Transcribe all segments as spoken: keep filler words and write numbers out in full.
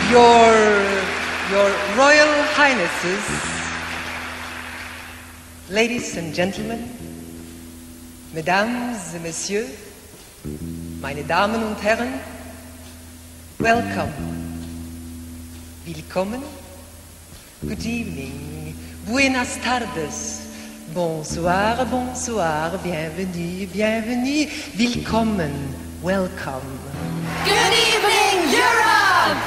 Your, your Royal Highnesses, ladies and gentlemen, Mesdames et Messieurs, meine Damen und Herren, welcome, willkommen, good evening, buenas tardes, bonsoir, bonsoir, bienvenue, bienvenue, willkommen, welcome. Good evening, Europe!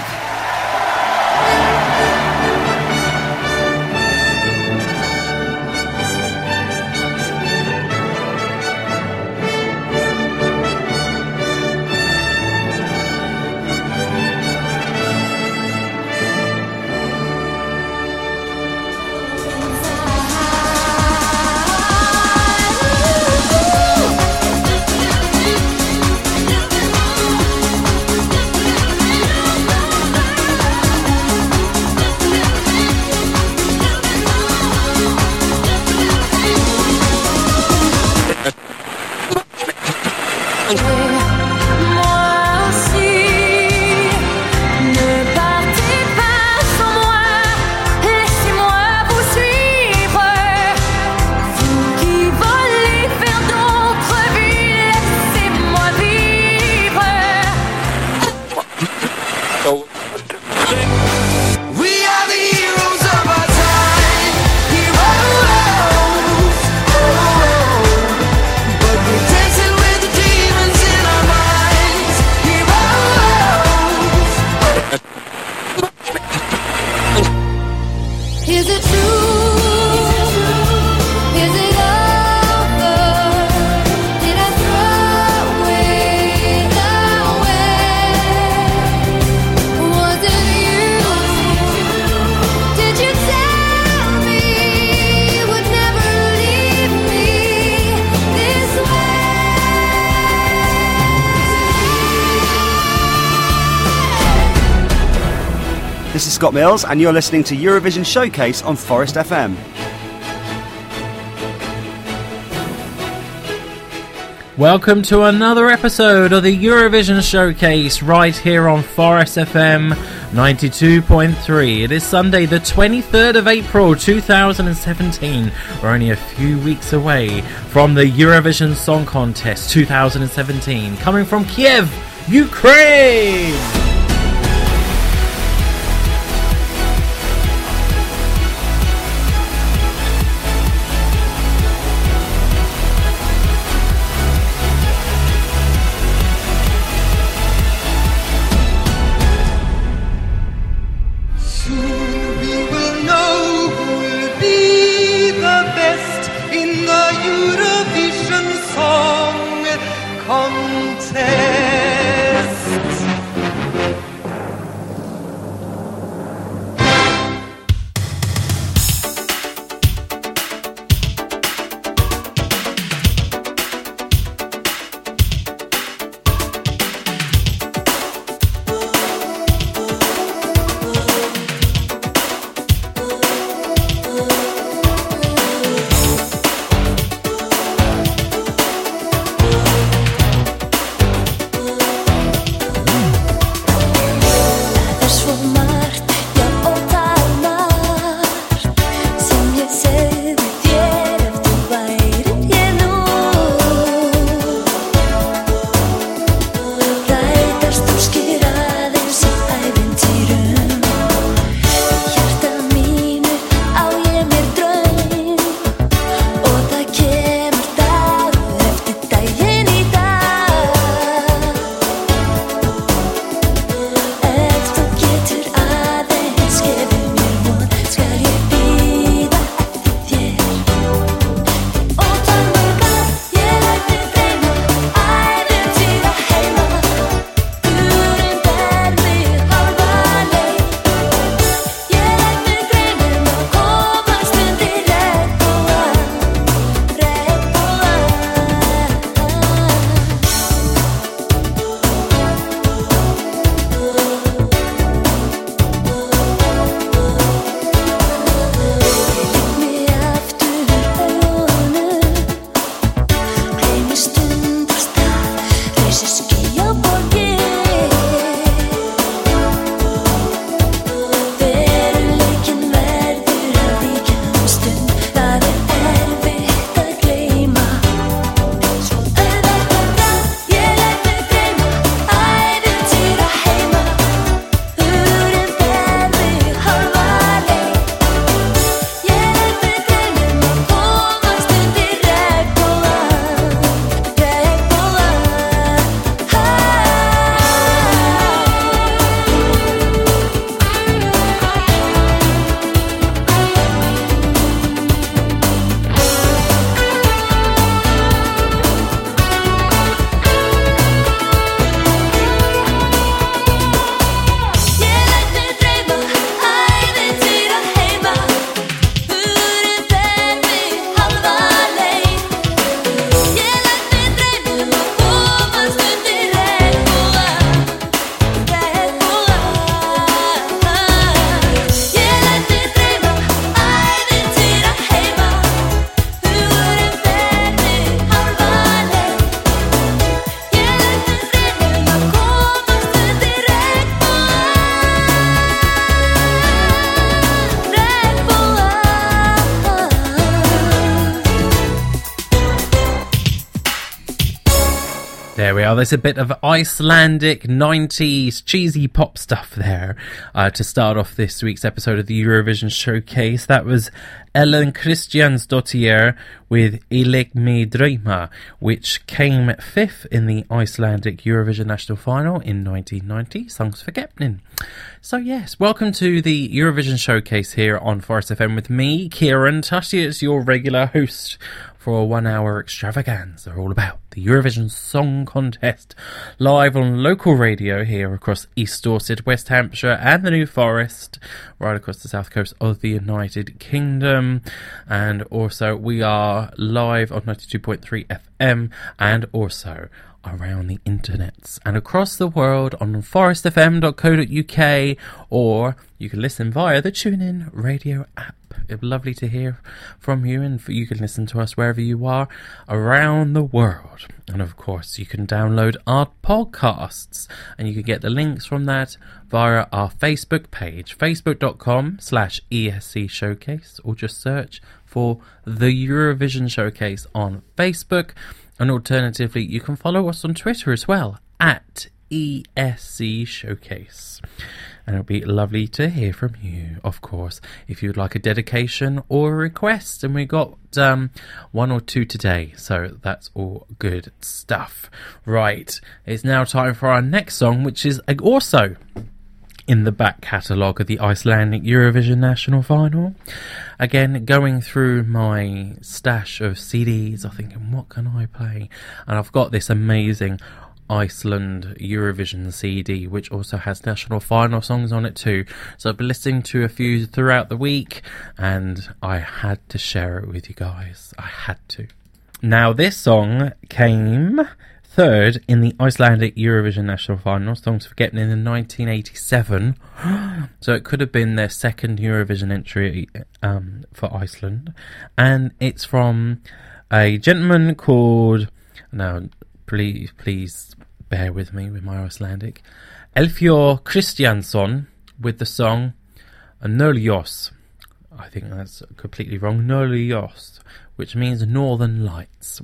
This is Scott Mills, and you're listening to Eurovision Showcase on Forest F M. Welcome to another episode of the Eurovision Showcase right here on Forest F M ninety-two point three. It is Sunday the twenty-third of April two thousand seventeen. We're only a few weeks away from the Eurovision Song Contest two thousand seventeen, coming from Kiev, Ukraine. Contest. There we are. There's a bit of Icelandic nineties cheesy pop stuff there uh, to start off this week's episode of the Eurovision Showcase. That was Ellen Kristjansdottir with Ileg Me Drøma, which came fifth in the Icelandic Eurovision National Final in nineteen ninety, Söngvakeppnin. So yes, welcome to the Eurovision Showcase here on Forest F M with me, Kieran Tushy, as your regular host for a one-hour extravaganza all about the Eurovision Song Contest, live on local radio here across East Dorset, West Hampshire and the New Forest, right across the south coast of the United Kingdom. And also we are live on ninety-two point three F M and also around the internets and across the world on forest f m dot co dot u k, or you can listen via the TuneIn radio app. It's lovely to hear from you, and you can listen to us wherever you are around the world. And of course you can download our podcasts, and you can get the links from that via our Facebook page, facebook.com slash ESC Showcase, or just search for the Eurovision Showcase on Facebook. And alternatively, you can follow us on Twitter as well, at E S C Showcase. And it'll be lovely to hear from you, of course, if you'd like a dedication or a request. And we got um, one or two today, so that's all good stuff. Right, it's now time for our next song, which is also in the back catalogue of the Icelandic Eurovision National Final. Again, going through my stash of C Ds, I'm thinking, what can I play? And I've got this amazing Iceland Eurovision C D, which also has national final songs on it too. So I've been listening to a few throughout the week, and I had to share it with you guys. I had to. Now, this song came third in the Icelandic Eurovision National Final, Söngvakeppnin in nineteen eighty-seven. So it could have been their second Eurovision entry um, for Iceland. And it's from a gentleman called, now please, please bear with me with my Icelandic, Elfjör Kristjánsson, with the song Norðljós. I think that's completely wrong. Norðljós, which means Northern Lights.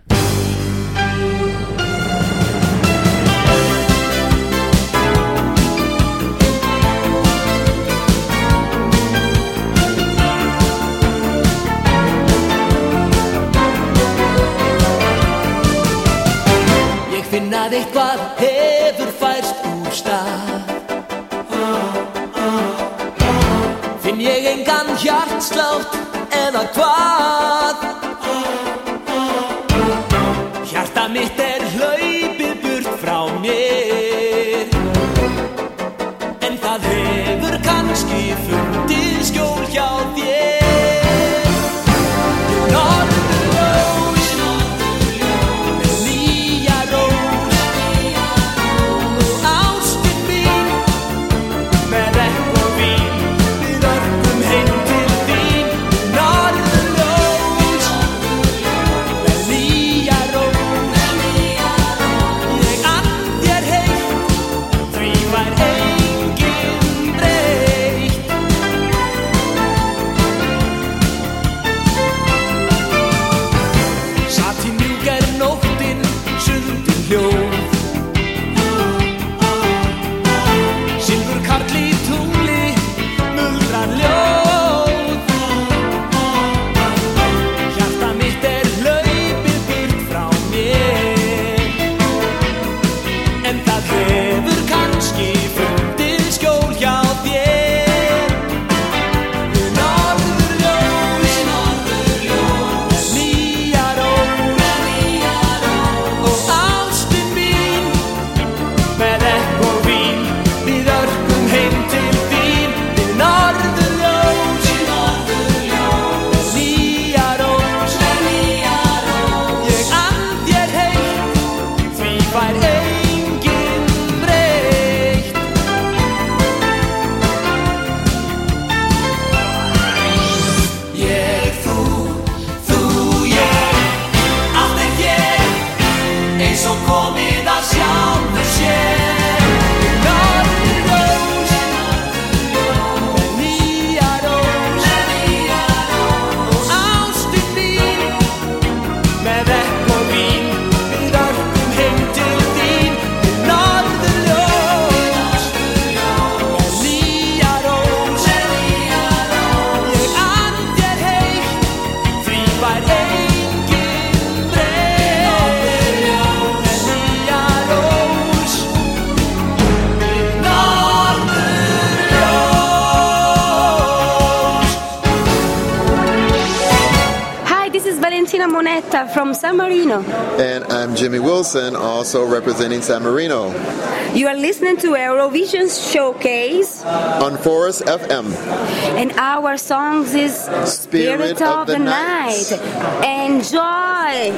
Finn að eitthvað hefur færst úr stað. Finn ég engan hjartslátt eða hvað? Hjarta mitt er hlaupið burt frá mér, en það hefur kannski fundið skjól hjá þér. Valentina Monetta from San Marino. And I'm Jimmy Wilson, also representing San Marino. You are listening to Eurovision Showcase on Forest F M. And our songs is Spirit, Spirit of, of the, the Night. night. Enjoy!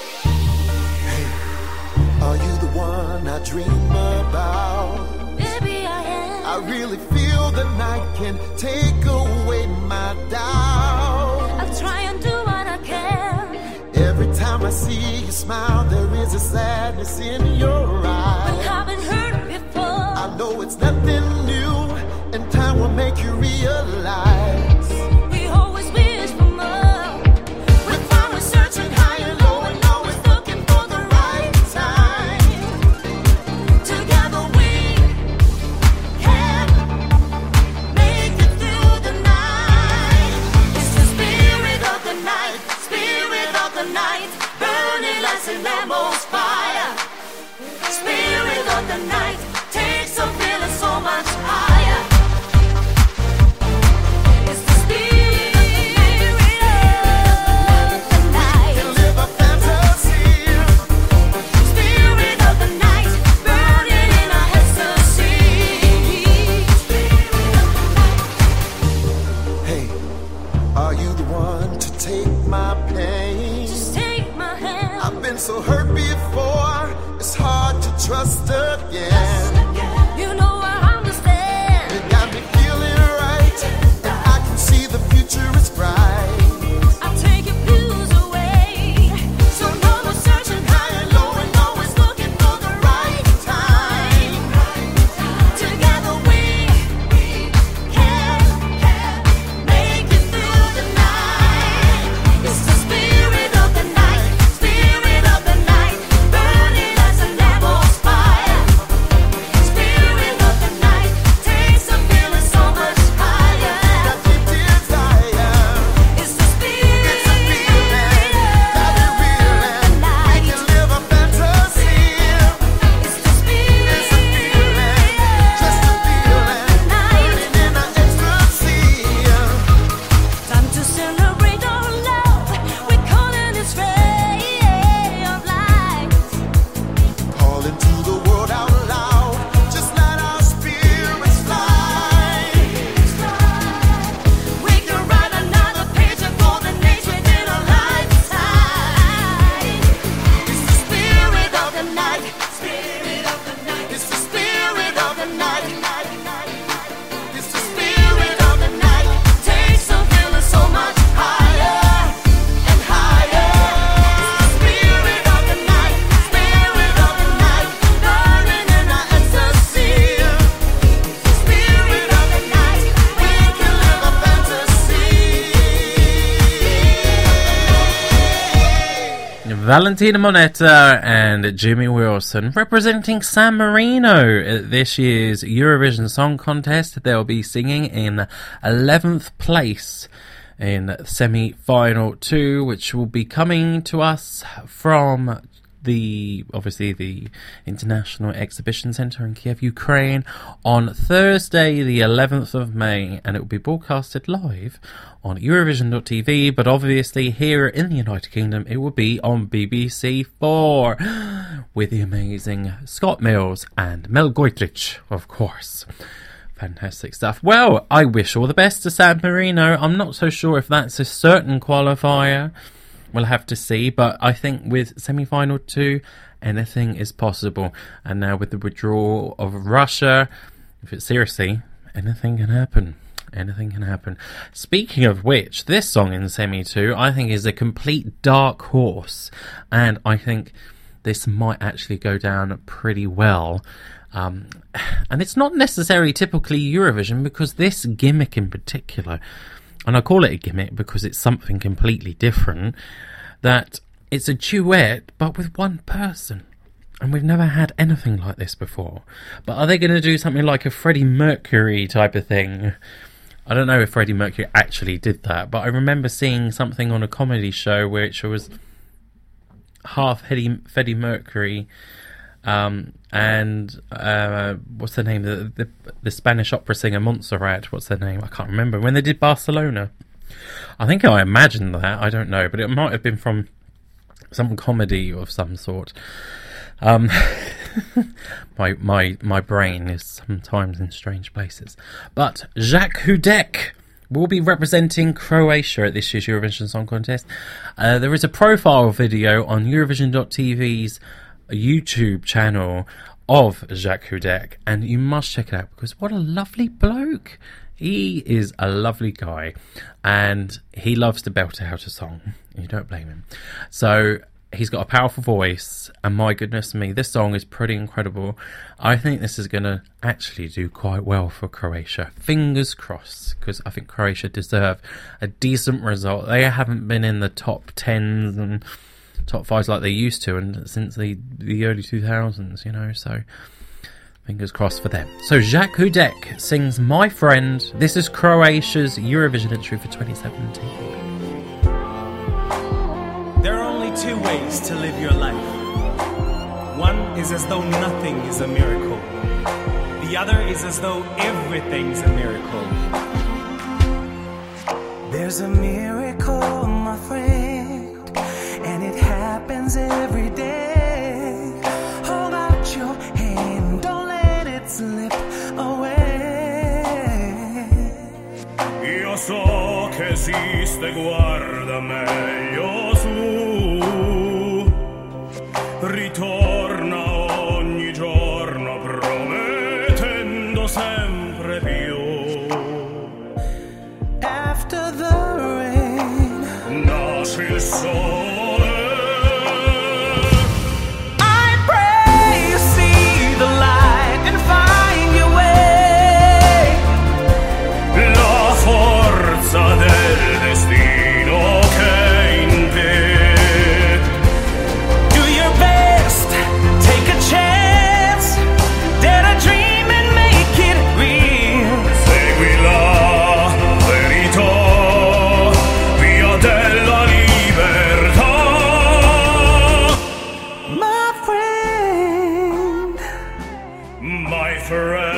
Are you the one I dream about? Baby, I am. I really feel the night can take away my doubt. I'll try and do what I can. Every time I see you smile, there is a sadness in your eyes. But I've been hurt before. I know it's nothing new, and time will make you realize. We always wish for more. We found we're searching high and low, and always looking for the right time. Together we can make it through the night. It's the spirit of the night, spirit of the night, burning like Saint Elmo's fire. Spirit of the night takes a feeling so much higher. It's the spirit of the night. We can live a fantasy. Spirit of the night, burning in our ecstasy. Hey, are you the one to take my pain? Just take my hand. I've been so hurt before, it's hard to trust again. You know I understand. You got me feeling right, and I can see the future is bright. I'll take your blues away. So no more searching high and low, and always looking for the right time. Together we can make it through the night. It's the spirit of the night, spirit of the night, burning as a Elmo's fire. Spirit of the night takes a feeling so much higher. That deep desire. It's the spirit It's a feeling that we realize we can live a fantasy. It's the spirit It's a feeling, just a feeling, burning in our ecstasy. Time to celebrate our love. We're calling this ray of light. Calling to the world out loud, just let our spirits fly. We can write another page of golden age within a lifetime. It's the spirit of the night, spirit of the night. It's the spirit of the night, it's the spirit of the night. Takes a feeling so much higher And higher. It's the spirit of the night, spirit of the night, burning in our ecstasy. Spirit of the night, we can live a fantasy. Valentina Monetta and Jimmy Wilson representing San Marino at this year's Eurovision Song Contest. They'll be singing in eleventh place in semi-final two, which will be coming to us from the, obviously, the International Exhibition Centre in Kiev, Ukraine, on Thursday the eleventh of May, and it will be broadcasted live on Eurovision dot T V, but obviously here in the United Kingdom it will be on B B C four with the amazing Scott Mills and Mel Goitrich, of course. Fantastic stuff. Well, I wish all the best to San Marino. I'm not so sure if that's a certain qualifier. We'll have to see, but I think with semi-final two, anything is possible. And now with the withdrawal of Russia, if it's seriously, anything can happen. Anything can happen. Speaking of which, this song in semi two, I think is a complete dark horse, and I think this might actually go down pretty well. Um, and it's not necessarily typically Eurovision, because this gimmick in particular, and I call it a gimmick because it's something completely different, that it's a duet but with one person. And we've never had anything like this before. But are they going to do something like a Freddie Mercury type of thing? I don't know if Freddie Mercury actually did that, but I remember seeing something on a comedy show which was half Freddie, Freddie Mercury um, and uh, what's the name? The, the the Spanish opera singer Montserrat. What's their name? I can't remember. When they did Barcelona. I think I imagined that. I don't know, but it might have been from some comedy of some sort. Um, my my my brain is sometimes in strange places. But Jacques Hudek will be representing Croatia at this year's Eurovision Song Contest. Uh, there is a profile video on Eurovision dot T V's YouTube channel of Jacques Hudek, and you must check it out because what a lovely bloke. He is a lovely guy, and he loves to belt out a song. You don't blame him. So he's got a powerful voice, and my goodness me, this song is pretty incredible. I think this is going to actually do quite well for Croatia. Fingers crossed, because I think Croatia deserve a decent result. They haven't been in the top tens and top fives like they used to, and since the, the early two thousands, you know, so fingers crossed for them. So Jacques Hudek sings My Friend. This is Croatia's Eurovision entry for twenty seventeen. There are only two ways to live your life. One is as though nothing is a miracle. The other is as though everything's a miracle. There's a miracle, my friend, and it happens every day. Hold out your hand, don't let it slip away. Io so che esiste, guarda meglio su. Ritorna ogni giorno promettendo sempre più. After the rain, nasce il sole. I pray you see the light and find your way. La forza del destino che in te. Do your best, take a chance, dare a dream and make it real. Segui la verità, via della libertà. My friend, my friend.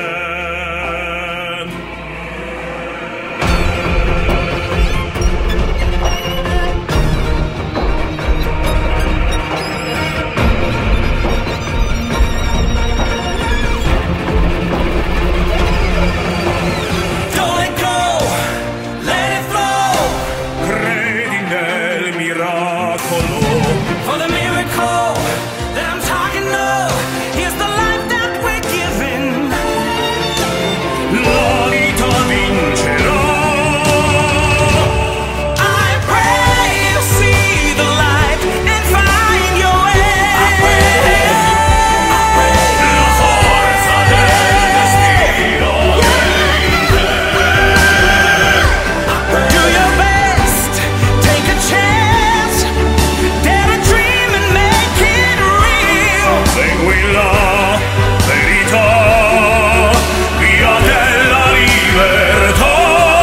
Don't let go, let it flow. Credi nel miracolo. For the miracle that I'm talking of is the life that we're given. La vita vincerà. I pray you see the light and find your way. La forza del destino. Do your best, take a chance, dare a dream and make it real. Segui la verità, via della libertà.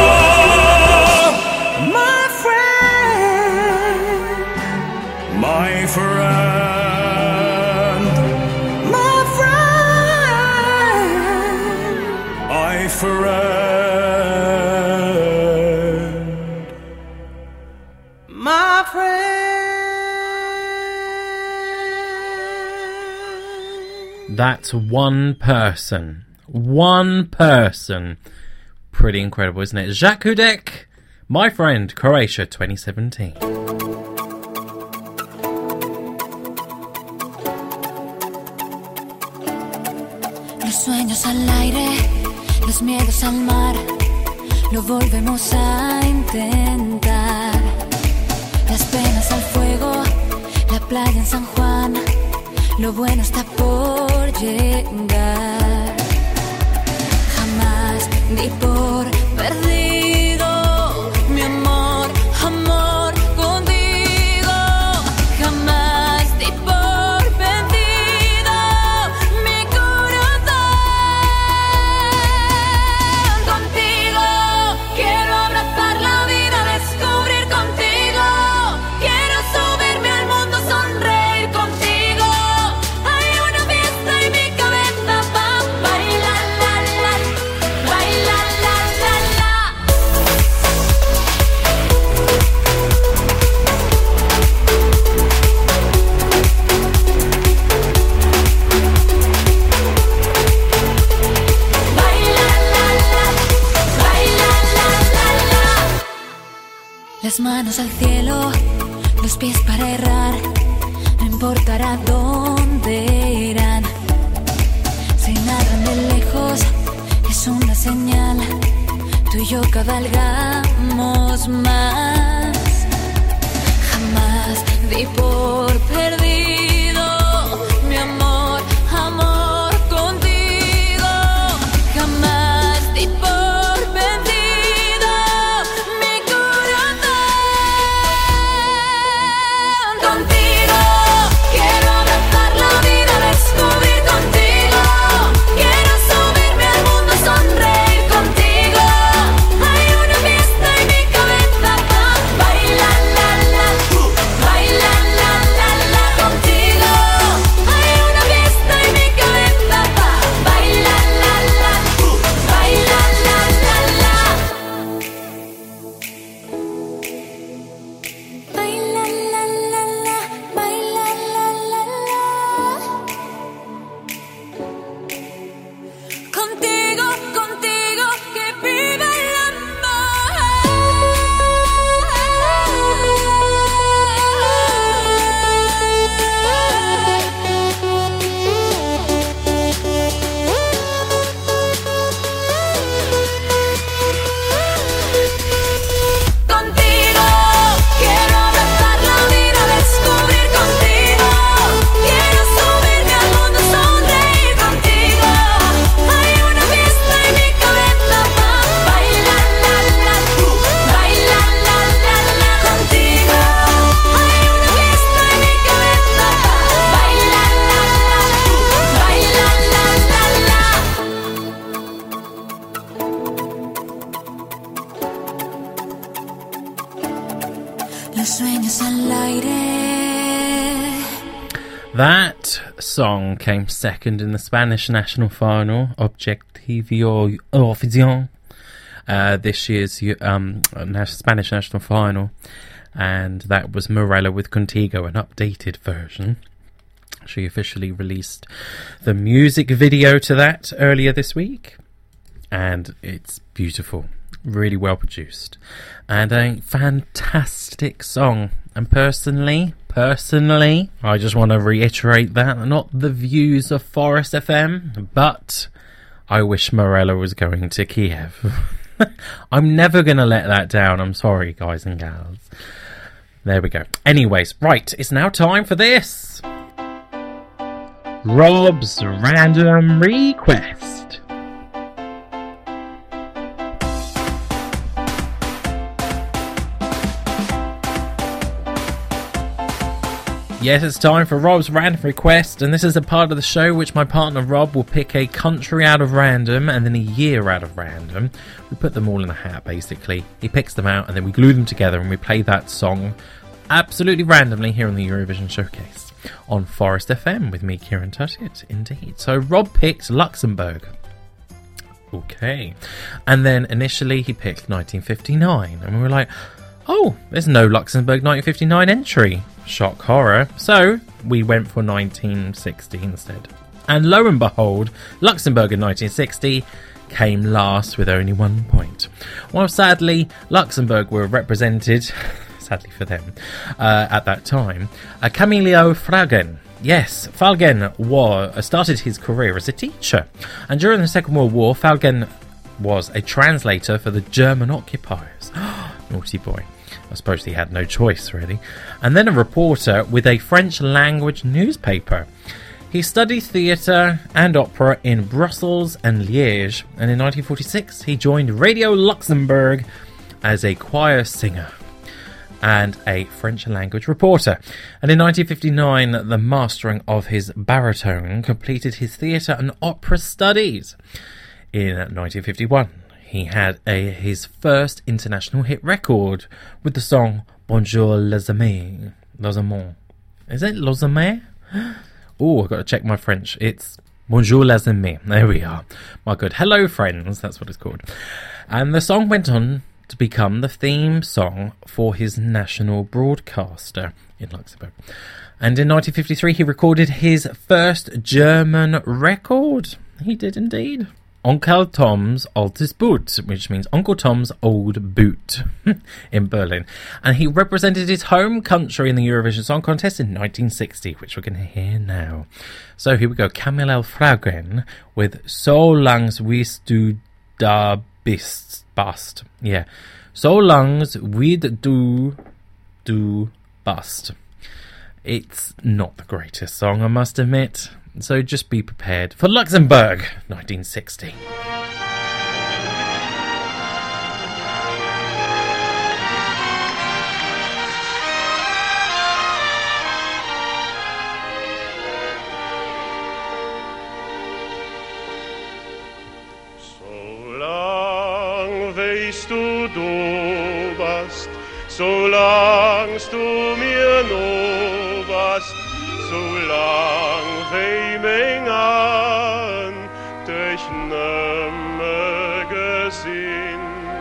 My friend, my friend, my friend, my friend, my friend. That's one person. One person. Pretty incredible, isn't it? Jacques Hudek, My Friend, Croatia twenty seventeen. Los sueños al aire, los miedos al mar, lo volvemos a intentar. Las penas al fuego, la playa en San Juan, lo bueno está por llegar. Jamás di por perdido mi amor, amor contigo. Jamás di por vencido mi corazón. Contigo quiero abrazar la vida, descubrir contigo. Quiero subirme al mundo, sonreír contigo. Hay una fiesta en mi cabeza pa' bailar, la, la, bailar, la, Las manos al cielo, los pies para errar, no importará dónde irán. Si nadan de lejos, es una señal, tú y yo cabalgamos más. Jamás di por perdido mi amor, amor contigo. Jamás di por vencido mi corazón. Contigo quiero abrazar la vida, descubrir contigo. Quiero subirme al mundo, sonreír contigo. Hay una fiesta en mi cabeza pa' bailar, la, la, bailar, la, la, la, contigo. Hay una fiesta en mi cabeza pa' bailar, la, la, bailar, la, la, la. Bailar, la, la, la, bailar, la, la, la. Contigo, contigo, que viva el Contigo quiero abrazar la vida, descubrir contigo. Quiero subirme al mundo, sonreír contigo. Hay una fiesta en mi cabeza pa' bailar, la, la, bailar, la, la, la, contigo. Hay una fiesta en mi cabeza pa' bailar, la, la, bailar, la, la, la. Los sueños al aire. That song came second in the Spanish national final, Objetivo Oficial, uh, this year's um, nas- Spanish national final, and that was Morella with Contigo, an updated version. She officially released the music video to that earlier this week, and it's beautiful, really well produced, and a fantastic song. And personally, personally, I just want to reiterate that, not the views of Forest F M, but I wish Morella was going to Kiev. I'm never going to let that down. I'm sorry, guys and gals. There we go. Anyways, right, it's now time for this. Rob's Random Request. Yes, it's time for Rob's Random Request, and this is a part of the show which my partner Rob will pick a country out of random and then a year out of random. We put them all in a hat, basically. He picks them out and then we glue them together and we play that song absolutely randomly here on the Eurovision Showcase on Forest F M with me, Kieran Tuttiett, indeed. So Rob picked Luxembourg. Okay. And then initially he picked nineteen fifty-nine, and we were like, oh, there's no Luxembourg nineteen fifty-nine entry. Shock horror. So we went for nineteen sixty instead. And lo and behold, Luxembourg in nineteen sixty came last with only one point. While sadly, Luxembourg were represented, sadly for them, uh, at that time, uh, Camillo Fragen. Yes, Falgen war, started his career as a teacher. And during the Second World War, Falgen was a translator for the German occupiers. Naughty boy. I suppose he had no choice, really. And then a reporter with a French language newspaper. He studied theatre and opera in Brussels and Liège, and in nineteen forty-six he joined Radio Luxembourg as a choir singer and a French language reporter. And in nineteen fifty-nine, the mastering of his baritone completed his theatre and opera studies. In nineteen fifty-one, he had a, his first international hit record with the song Bonjour les amis. Les amants. Is it Les amis? Oh, I've got to check my French. It's Bonjour les amis. There we are. My good. Hello, friends. That's what it's called. And the song went on to become the theme song for his national broadcaster in Luxembourg. And in nineteen fifty-three, he recorded his first German record. He did indeed. Onkel Tom's Altes Boot, which means Uncle Tom's Old Boot in Berlin. And he represented his home country in the Eurovision Song Contest in nineteen sixty, which we're going to hear now. So here we go, Camille Fragen with So langs wist du da bist, bast. Yeah, So langs wid du du bast. It's not the greatest song, I must admit. So just be prepared for Luxembourg, nineteen sixty. Solang weißt du, du warst, solangst du mir no warst, solang wei mein an dich nimmer gesehen.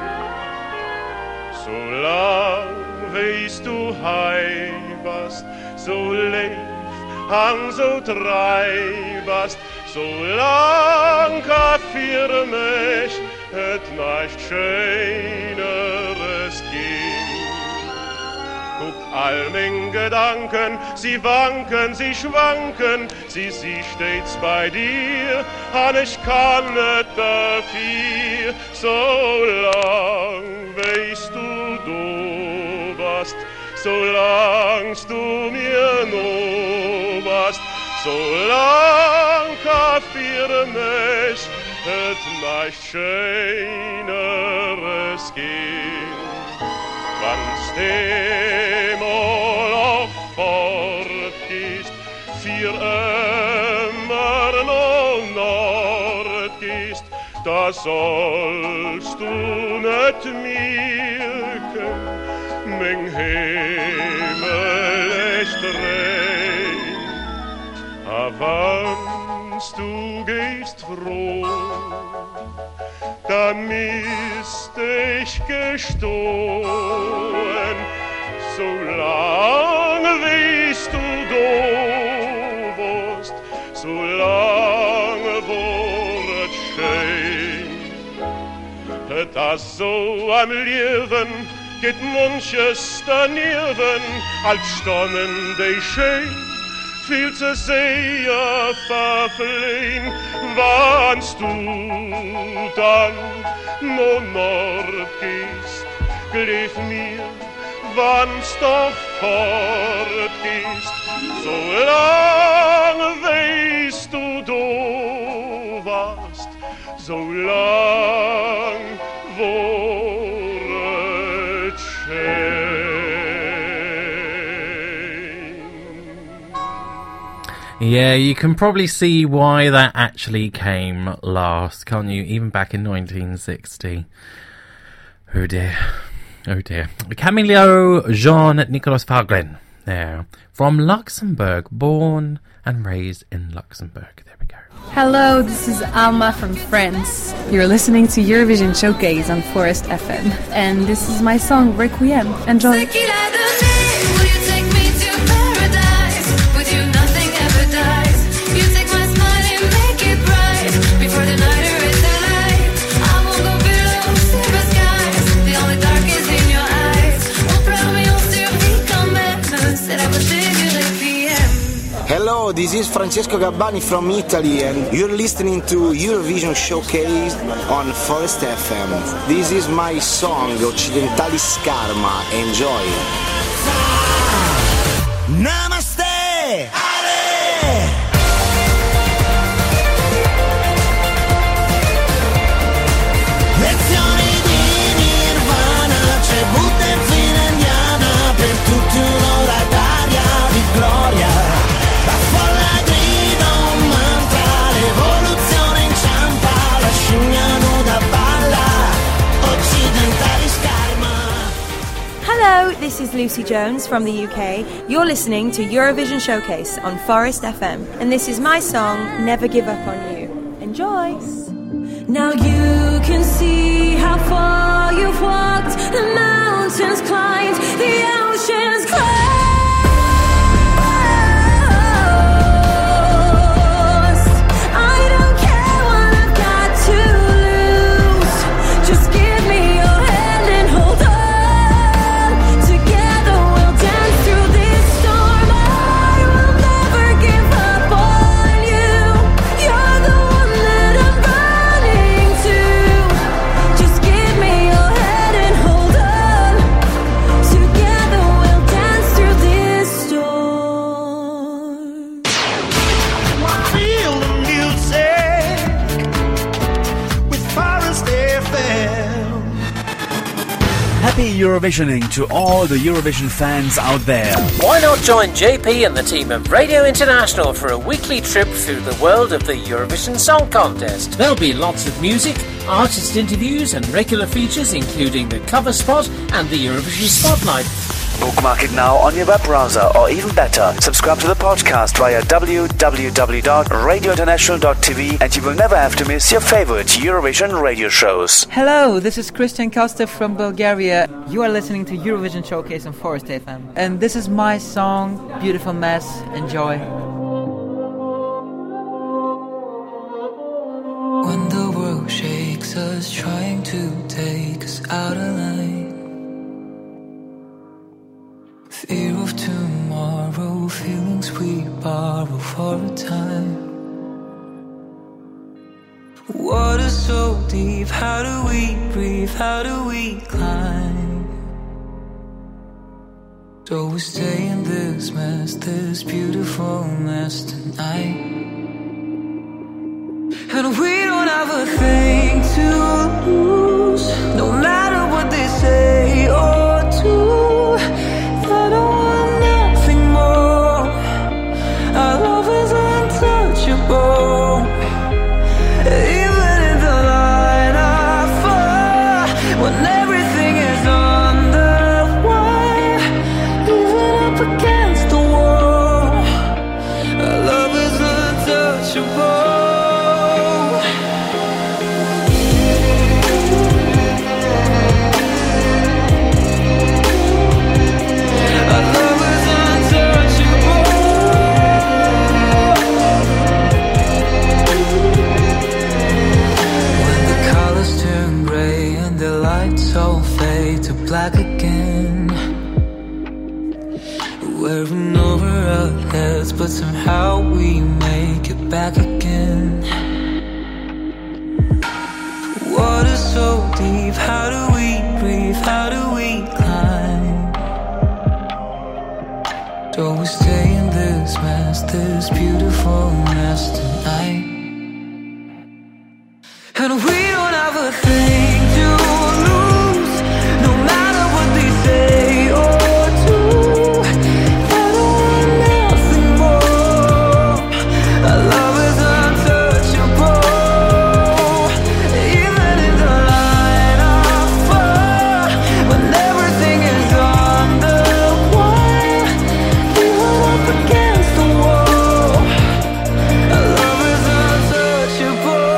Solang weißt du hei warst, so leif, hang so drei warst, solang ka für mich et nicht schöneres ging. Guck all mein Gedanken, sie wanken, sie schwanken, sie sie stets bei dir, an ich kann nicht dafür, solang weißt du, du warst, solangst du mir no warst, solang ka für mich et nicht schöneres ging. Wann's demol auch fortgehst, für immer no nord gehst, da sollst du nicht merken, mein Himmel ist rein. Aber wann's du gehst froh, da müsst ich gestohlen, solange weißt du du wirst, solange wird schön. Das so am Leben geht manches daneben, als stonnen die schön, viel zu sehr verfliehen, wannst du dann no nord gehst, glief mir, wannst doch fort gehst, solang weißt du du warst, solang wird schön. Yeah, you can probably see why that actually came last, can't you? Even back in nineteen sixty. Oh dear. Oh dear. Camillo Jean-Nicolas Fragen there. From Luxembourg, born and raised in Luxembourg. There we go. Hello, this is Alma from France. You're listening to Eurovision Showcase on Forest F M. And this is my song, Requiem. Enjoy. Hello, this is Francesco Gabbani from Italy and you're listening to Eurovision Showcase on Forest F M. This is my song, Occidentalis Karma. Enjoy. Namaste! Ale! Lezioni di Nirvana, c'è Buddha in fila indiana, per tutti un'ora d'aria di gloria. La folla grida un mantra, l'evoluzione inciampa, la scimmia nuda balla, Occidentalis Karma. Hello, this is Lucy Jones from the U K. You're listening to Eurovision Showcase on Forest F M, and this is my song, Never Give Up on You. Enjoy! Now you can see how far you've walked, the mountains climbed, the oceans crossed. I don't care what I've got to Happy Eurovisioning to all the Eurovision fans out there. Why not join J P and the team of Radio International for a weekly trip through the world of the Eurovision Song Contest? There'll be lots of music, artist interviews and regular features including the cover spot and the Eurovision Spotlight. Bookmark it now on your web browser, or even better, subscribe to the podcast via w w w dot radio international dot t v and you will never have to miss your favorite Eurovision radio shows. Hello, this is Christian Kostev from Bulgaria. You are listening to Eurovision Showcase on Forest F M. And this is my song, Beautiful Mess. Enjoy. When the world shakes us, trying to take us out of line, fear of tomorrow, feelings we borrow for a time. Water so deep, how do we breathe, how do we climb? So we stay in this mess, this beautiful mess tonight. And we don't have a thing to lose, no matter what they say or do. I don't want nothing more. Our love is untouchable. Even in the line of fire, when everything is on the wire, even up against the wall, our love is untouchable. So fade to black again, wearing over our heads, but somehow we make it back again. Water so deep, how do we breathe, how do we climb? So we stay in this mess, this beautiful mess tonight. And we don't have a thing to lose, no matter what they say or do. I don't want nothing more. Our love is untouchable. Even in the line of fire, when everything is on the wire, even up against the wall, our love is untouchable.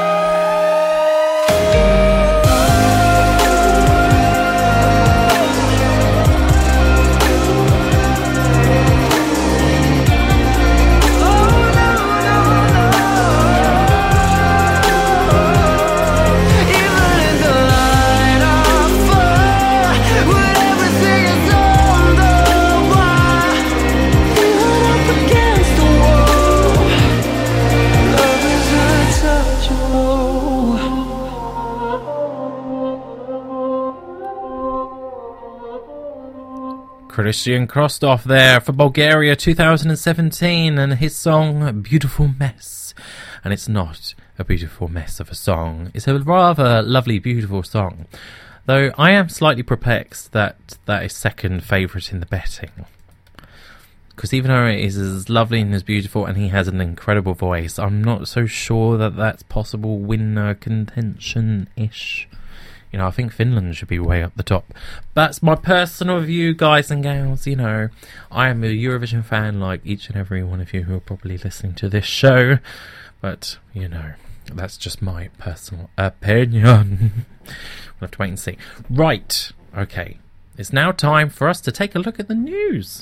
Christian Krostov there for Bulgaria two thousand seventeen and his song Beautiful Mess. And it's not a beautiful mess of a song. It's a rather lovely, beautiful song. Though I am slightly perplexed that that is second favourite in the betting. Because even though it is as lovely and as beautiful and he has an incredible voice, I'm not so sure that that's possible winner contention-ish. You know, I think Finland should be way up the top. That's my personal view, guys and gals. You know, I am a Eurovision fan like each and every one of you who are probably listening to this show. But, you know, that's just my personal opinion. We'll have to wait and see. Right, okay. It's now time for us to take a look at the news.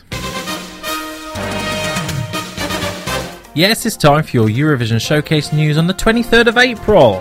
Yes, it's time for your Eurovision Showcase news on the twenty-third of April.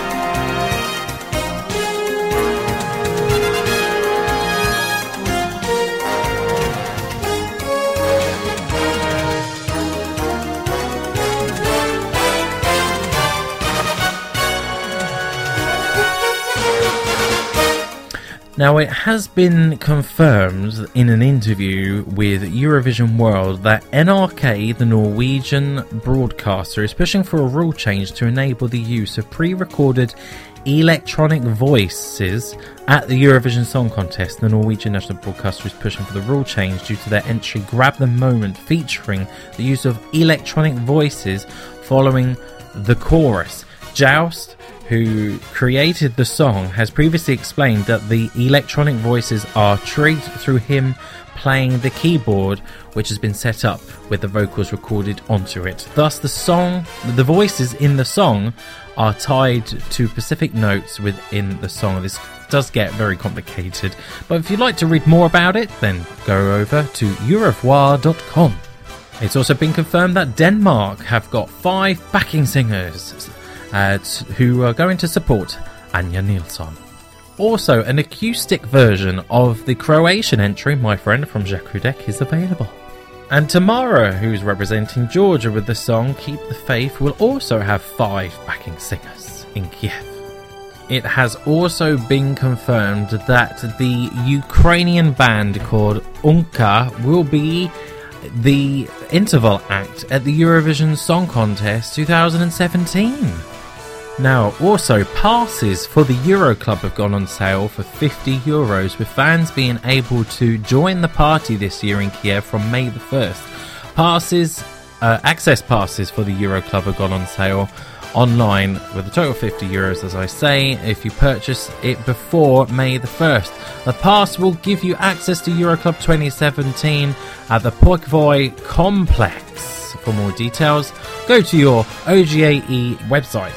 Now, it has been confirmed in an interview with Eurovision World that N R K, the Norwegian broadcaster, is pushing for a rule change to enable the use of pre-recorded Electronic Voices at the Eurovision Song Contest. The Norwegian national broadcaster is pushing for the rule change due to their entry Grab the Moment, featuring the use of electronic voices following the chorus. Joust, who created the song, has previously explained that the electronic voices are triggered through him playing the keyboard, which has been set up with the vocals recorded onto it. Thus, the song, the voices in the song are tied to specific notes within the song. This does get very complicated, but if you'd like to read more about it, then go over to eurovoix dot com. It's also been confirmed that Denmark have got five backing singers uh, who are going to support Anja Nilsson. Also, an acoustic version of the Croatian entry, My Friend from Jakudek, is available. And Tamara, who's representing Georgia with the song Keep the Faith, will also have five backing singers in Kiev. It has also been confirmed that the Ukrainian band called Unka will be the interval act at the Eurovision Song Contest twenty seventeen. Now, also, passes for the Euro Club have gone on sale for fifty euros, with fans being able to join the party this year in Kiev from May the first. Passes, uh, access passes for the Euro Club have gone on sale online with a total of fifty euros, as I say, if you purchase it before May the first. The pass will give you access to Euro Club twenty seventeen at the Pokvoy Complex. For more details, go to your O G A E website.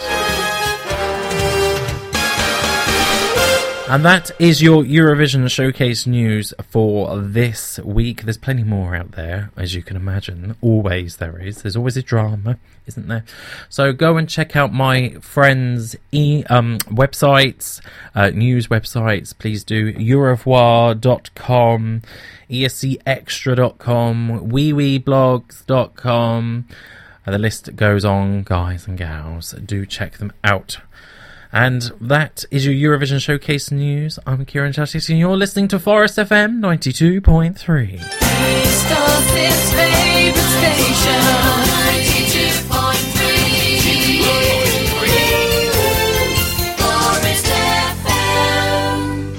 And that is your Eurovision Showcase news for this week. There's plenty more out there, as you can imagine. Always there is. There's always a drama, isn't there? So go and check out my friends' e- um, websites, uh, news websites. Please do eurovoix dot com, E S C extra dot com, wee wee blogs dot com. Uh, the list goes on, guys and gals. Do check them out. And that is your Eurovision Showcase news. I'm Kieran Chassis, and you're listening to Forest F M ninety-two point three. East of his favorite station, ninety-two point three. Forest F M.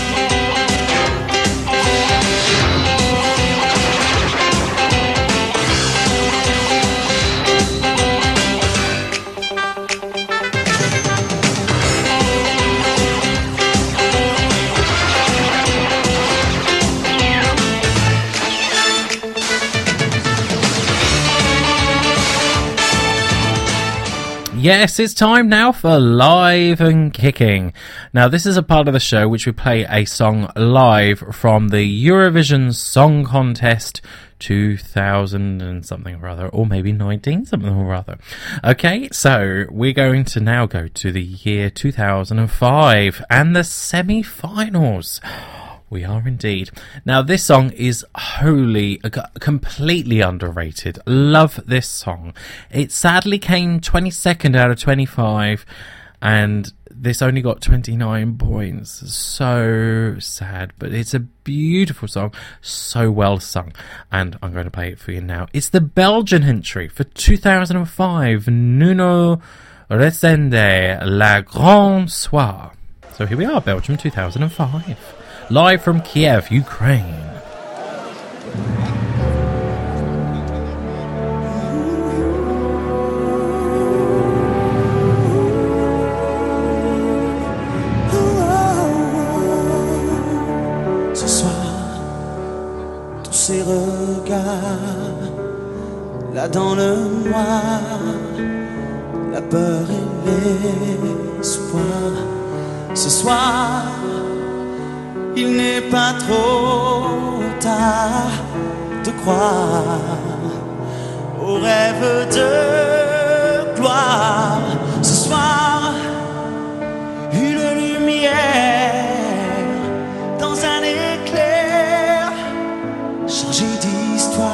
Yes, it's time now for Live and Kicking. Now, this is a part of the show which we play a song live from the Eurovision Song Contest two thousand and something or other, or maybe nineteen something or other. Okay, so we're going to now go to the year two thousand five and the semi-finals. We are indeed. Now, this song is wholly, uh, completely underrated. Love this song. It sadly came twenty-second out of twenty-five, and this only got twenty-nine points. So sad, but it's a beautiful song, so well sung, and I'm going to play it for you now. It's the Belgian entry for two thousand five, Nuno Resende, La Grande Soir. So here we are, Belgium two thousand five. Live from Kiev, Ukraine. Ce soir, tous ces regards, là dans le noir, la peur et l'espoir. Ce soir, il n'est pas trop tard de croire au rêve de gloire. Ce soir, une lumière dans un éclair, changer d'histoire.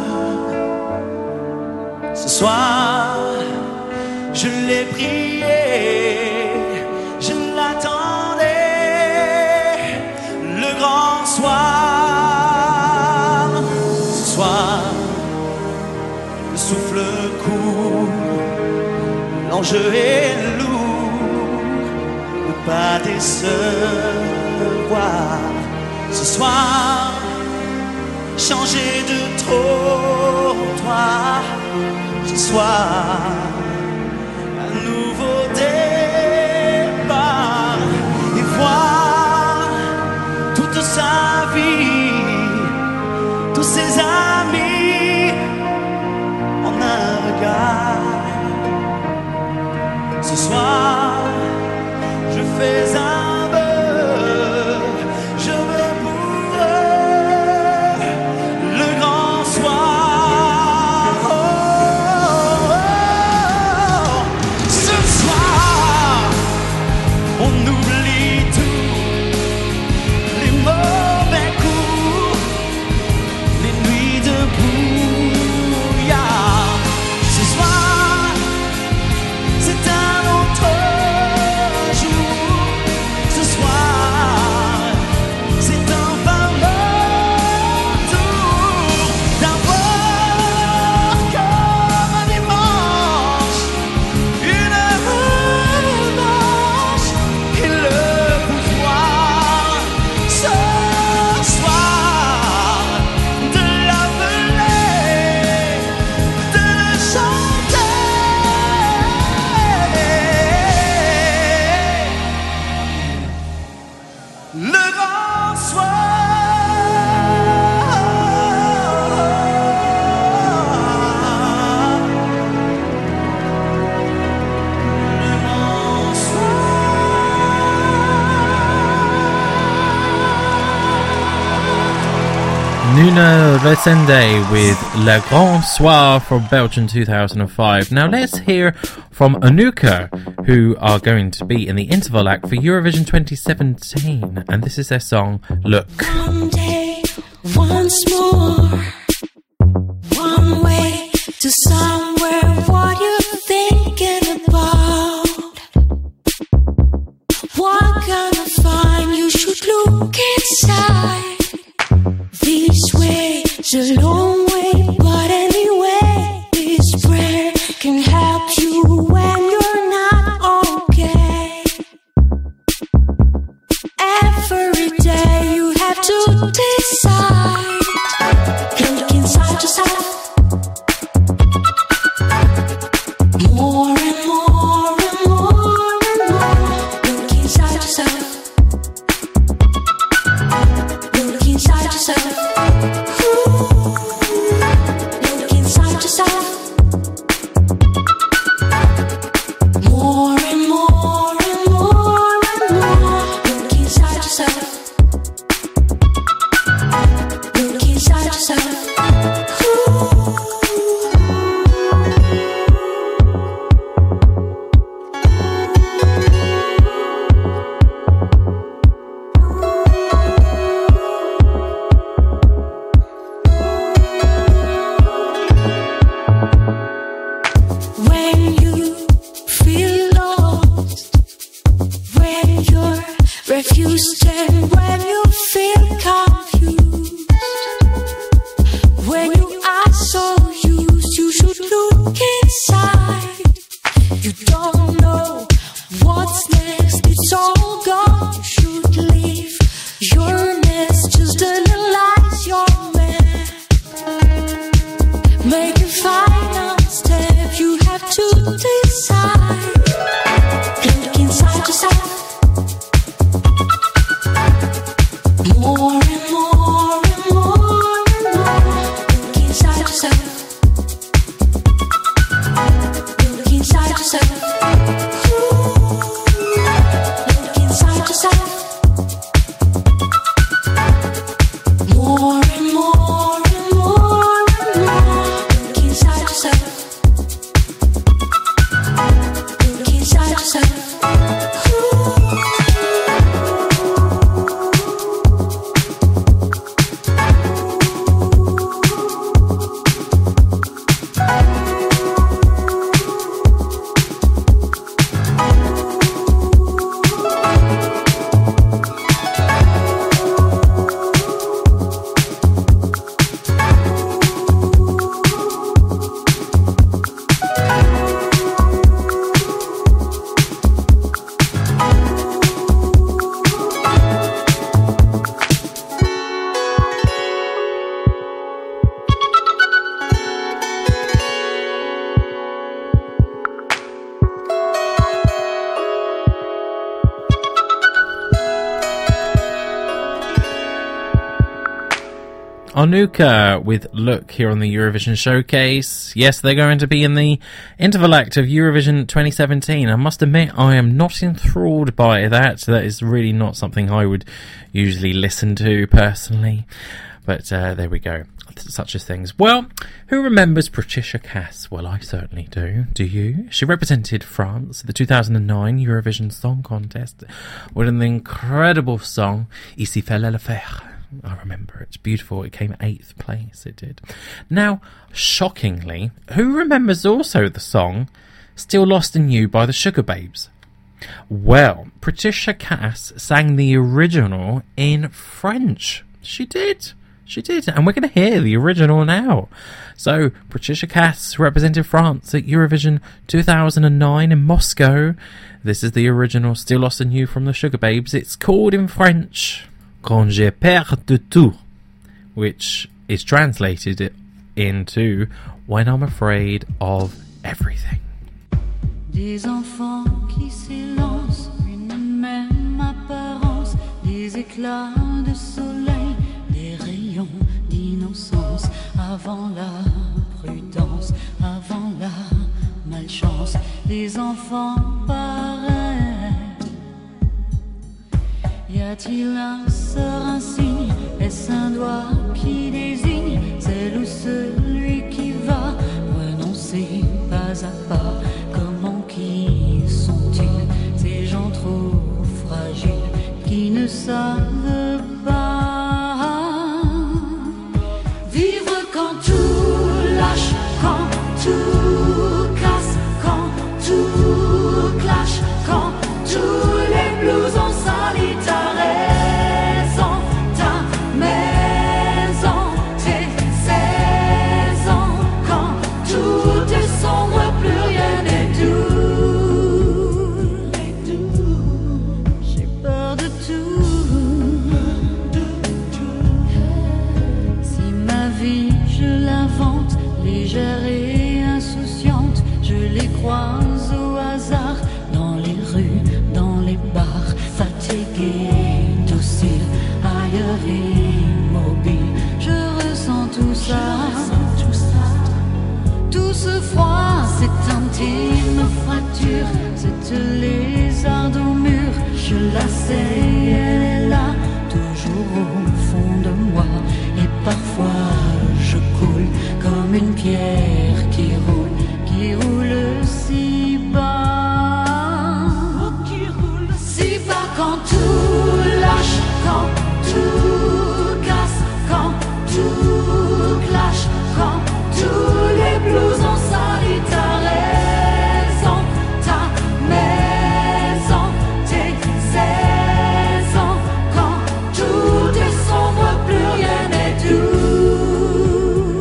Ce soir, je l'ai prié, je l'attendais, le grand soir. Ce soir, le souffle court, l'enjeu est lourd, pas décevoir. Ce soir, changer de trottoir. Ce soir, un nouveau départ. Et voir toute sa vie, tous ses amis en un regard. Ce soir, je fais un vœu, je veux pour eux le grand soir. Oh, oh, oh. Ce soir, on oublie tout, les mauvais coups, les nuits de brouillard. Ce soir, c'est un autre jour. Ce soir, c'est un fameux tour d'un voir comme un dimanche, une revanche et le pouvoir ce soir de l'appeler, de le chanter. Le grand Nuno Resende with Le Grand Soir from Belgium two thousand five. Now let's hear from Anuka, who are going to be in the interval act for Eurovision twenty seventeen, and this is their song Look. One day, once more, one way to somewhere. What you thinking about? What gonna find? You should look inside. This way is a long way, but anyway, this prayer can help you when you're not okay. Every day you have to decide. Look inside yourself. More and more and more and more. Look inside yourself. Look inside yourself. Look inside yourself. More and more and more and more. Look inside yourself. Onuka with Look here on the Eurovision Showcase. Yes, they're going to be in the interval act of Eurovision twenty seventeen. I must admit, I am not enthralled by that. That is really not something I would usually listen to personally. But uh, there we go. Such as things. Well, who remembers Patricia Cass? Well, I certainly do. Do you? She represented France at the two thousand nine Eurovision Song Contest with an incredible song, Ici fallait le faire. I remember, it's beautiful. It came eighth place, it did. Now, shockingly, who remembers also the song Still Lost in You by the Sugar Babes? Well, Patricia Cass sang the original in French. She did. She did, and we're going to hear the original now. So, Patricia Cass represented France at Eurovision two thousand nine in Moscow. This is the original Still Lost in You from the Sugar Babes. It's called in French Quand j'ai peur de tout, which is translated into When I'm Afraid of Everything. Des enfants qui s'élancent, une même apparence, des éclats de soleil, des rayons d'innocence, avant la prudence, avant la malchance, des enfants pareils. Y a-t-il un sort, un signe, est-ce un doigt qui désigne celle ou celui qui va renoncer pas à pas? Comment qui sont-ils ces gens trop fragiles qui ne savent pas vivre quand tout lâche, quand tout casse, quand tout clash, quand tous les blues ont sali ta raison, ta maison, tes saisons, quand tout est sombre, plus rien n'est doux. J'ai peur de tout. Si ma vie je l'invente, légère et insouciante, je les croise au hasard dans les rues, dans les bars, fatigué, docile, ailleurs immobile. Je ressens tout ça, tout ce froid, cette intime fracture, cette lézarde au mur. Je la sais, elle est là, toujours au fond de moi. Et parfois je coule comme une pierre qui roule, qui roule si bas, si bas quand tout lâche, quand tout casse, quand tout clash, quand tous les blues ont sali ta raison, ta maison, tes saisons, quand tout est sombre, plus rien n'est doux.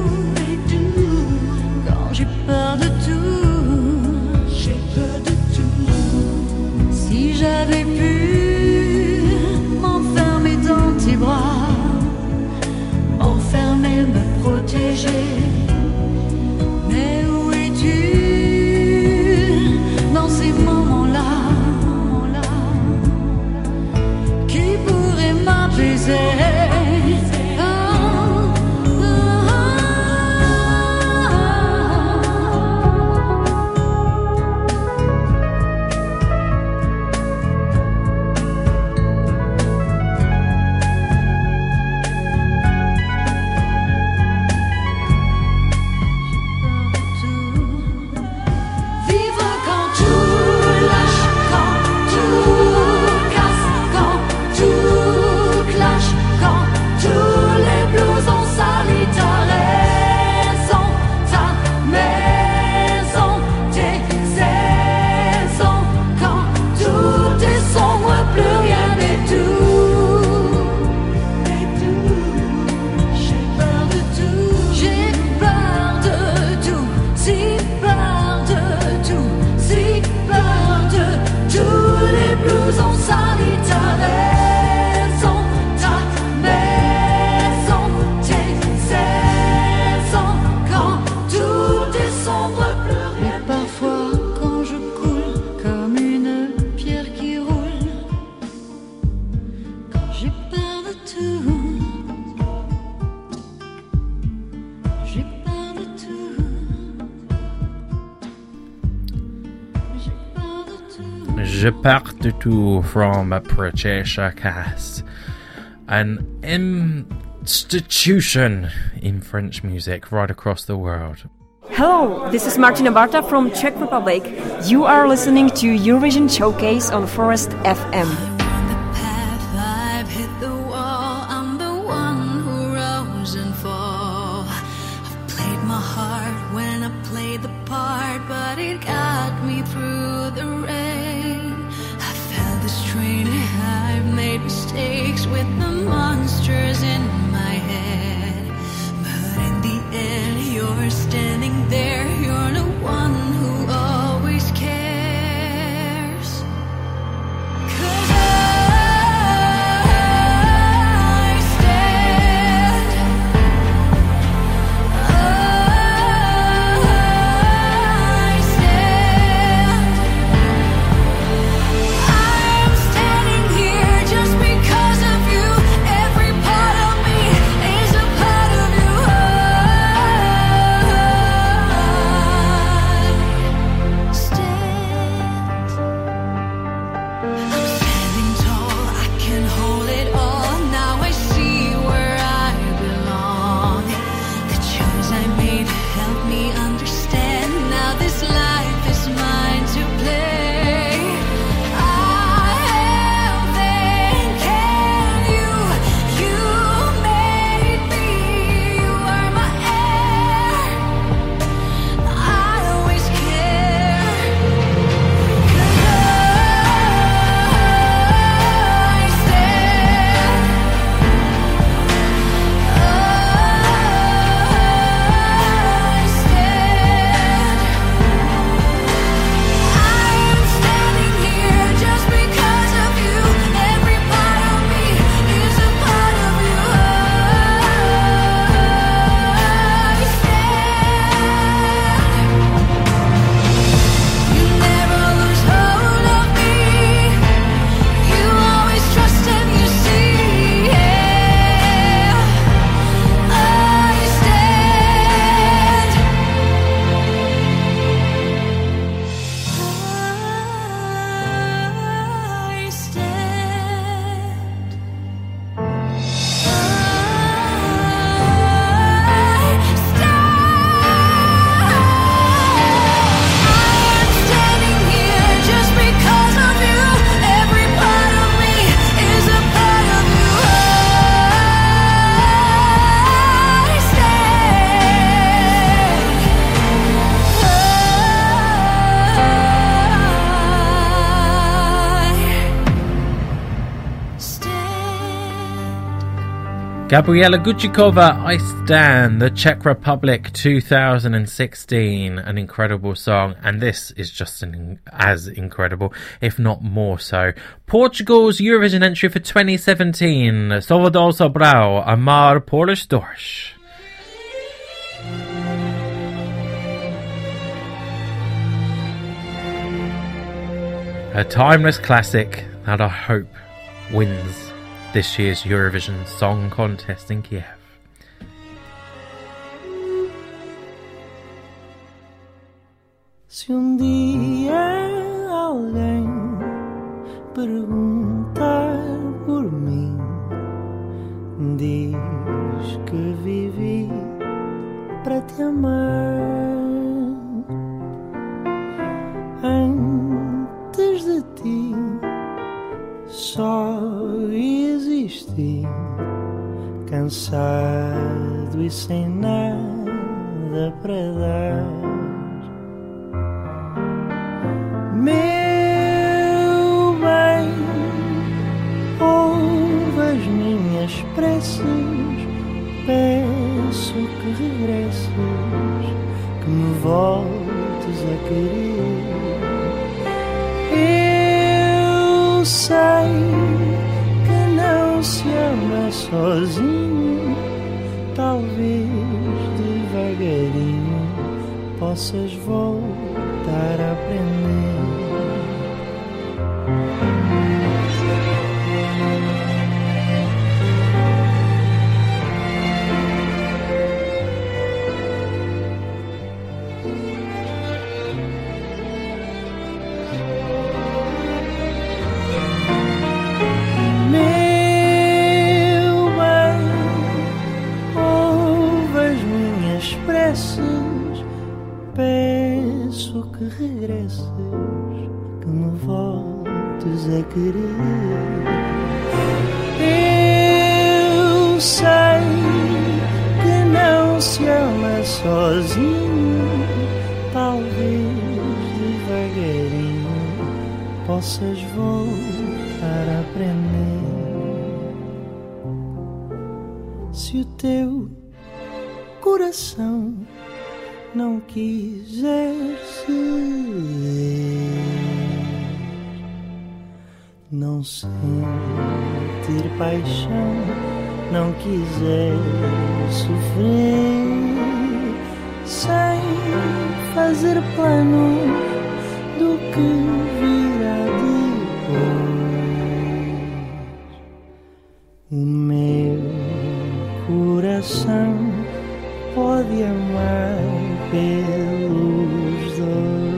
Quand j'ai peur de tout, j'ai peur de tout. Si j'avais pu m'enfermer dans tes bras, m'enfermer, me protéger. Mais où es-tu dans ces moments-là? Qui pourrait m'apaiser? Ah, ah, vivre quand tout lâche, quand tout casse, quand tout clash, quand tous les blues ont sali ta raison, ta maison, tes saisons, quand tout est sombre, plus rien n'est doux. J'ai peur de tout, j'ai peur de tout, si peur de tout, si peur de tous les blues ont sali ta raison, ta maison, tes saisons, quand tout est sombre, plus rien. Et parfois quand je coule comme une pierre qui roule, quand j'ai peur de tout, Je pars de tout from Procesha Cast. An institution in French music right across the world. Hello, this is Martina Barta from Czech Republic. You are listening to Eurovision Showcase on Forest F M. I've hit the wall, I'm the one who rose and fall. I've played my heart when I played the part, but it got me through the rain. I felt the strain, I've made mistakes with the monsters in my head. But in the end, you're standing there, you're the one who always cares. 'Cause I Gabriela Guchikova, I Stand, the Czech Republic two thousand sixteen, an incredible song, and this is just an, as incredible, if not more so. Portugal's Eurovision entry for twenty seventeen, Salvador Sobral, Amar Polish Dorsch. A timeless classic that I hope wins this year's Eurovision Song Contest in Kiev. Se um dia alguém perguntar por mim, diz que vivi para te amar. Antes de ti só existi, cansado e sem nada para dar. Meu bem, ouve as minhas preces, peço que regresses, que me voltes a querer. Eu sei que não se ama sozinho, talvez devagarinho possas voltar a aprender. sozinho, talvez devagarinho possas voltar a aprender. Se o teu coração não quiser ser, não sentir paixão, não quiser sofrer, sem fazer plano do que virá depois. O meu coração pode amar pelos dois.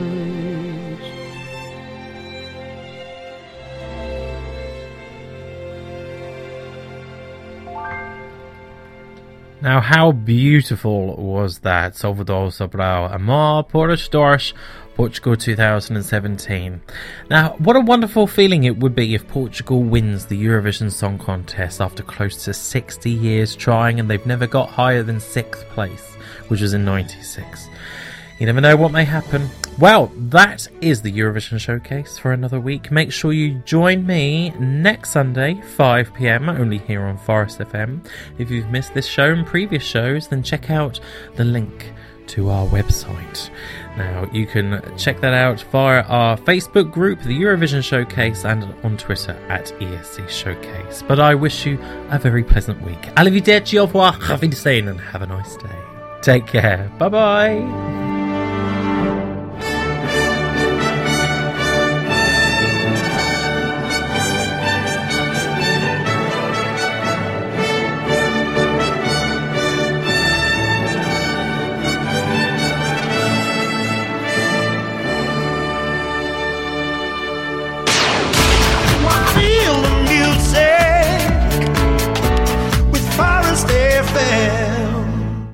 Now, how beautiful was that? Salvador Sobral, Amor por as Duas, Portugal two thousand seventeen. Now, what a wonderful feeling it would be if Portugal wins the Eurovision Song Contest after close to sixty years trying, and they've never got higher than sixth place, which was in ninety-six. You never know what may happen. Well, that is the Eurovision Showcase for another week. Make sure you join me next Sunday, five p.m, only here on Forest F M. If you've missed this show and previous shows, then check out the link to our website. Now, you can check that out via our Facebook group, the Eurovision Showcase, and on Twitter at E S C Showcase. But I wish you a very pleasant week. Arrivederci, au revoir, auf Wiedersehen, and have a nice day. Take care. Bye-bye.